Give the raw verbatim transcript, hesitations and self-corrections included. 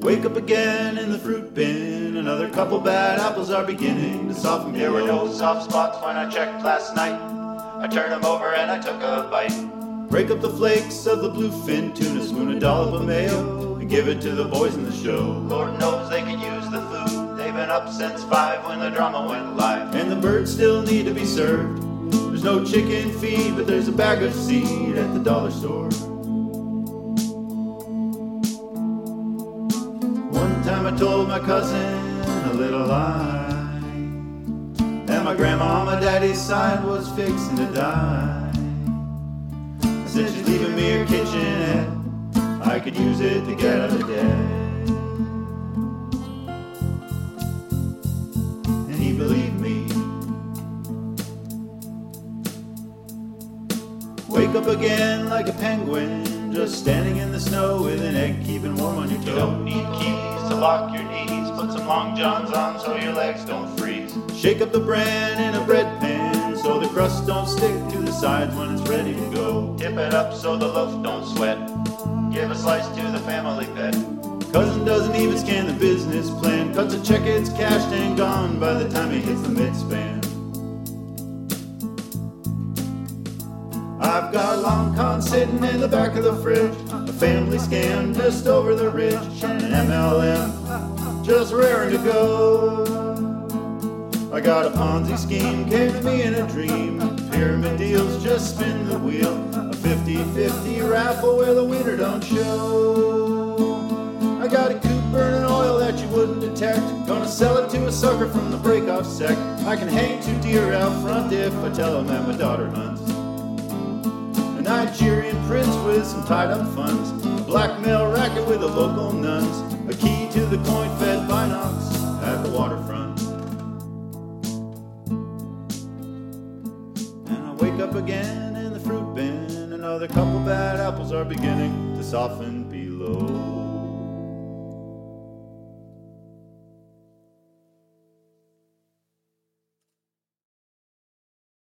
Wake up again in the fruit bin. Another couple bad apples are beginning to soften below. There were no soft spots when I checked last night. I turned them over and I took a bite. Break up the flakes of the bluefin tuna, spoon a dollop of mayo, and give it to the boys in the show. Lord knows they could use the food. They've been up since five when the drama went live. And the birds still need to be served. There's no chicken feed, but there's a bag of seed at the dollar store. One time I told my cousin a little lie, that my grandma on my daddy's side was fixing to die. I said she's leaving me her kitchenette, I could use it to get out of debt. And he believed me. Wake up again like a penguin, just standing in the snow with an egg keeping warm on your toe. You don't need keys to lock your knees. Put some long johns on so your legs don't freeze. Shake up the bran in a bread pan so the crust don't stick to the sides when it's ready to go. Tip it up so the loaf don't sweat. Give a slice to the family pet. Cousin doesn't even scan the business plan. Cuts a check, it's cashed and gone by the time he hits the mid-span. I've got long con sitting in the back of the fridge, a family scam just over the ridge, and an M L M just raring to go. I got a Ponzi scheme, came to me in a dream. Pyramid deals, just spin the wheel. A fifty-fifty raffle where the winner don't show. I got a coupe burning oil that you wouldn't detect. Gonna sell it to a sucker from the breakoff sect. I can hang two deer out front if I tell him that my daughter hunts. A Nigerian prince with some tied-up funds. A blackmail racket with the local nuns. A key to the coin-fed binocs at the waterfront. Wake up again in the fruit bin. Another couple bad apples are beginning to soften below.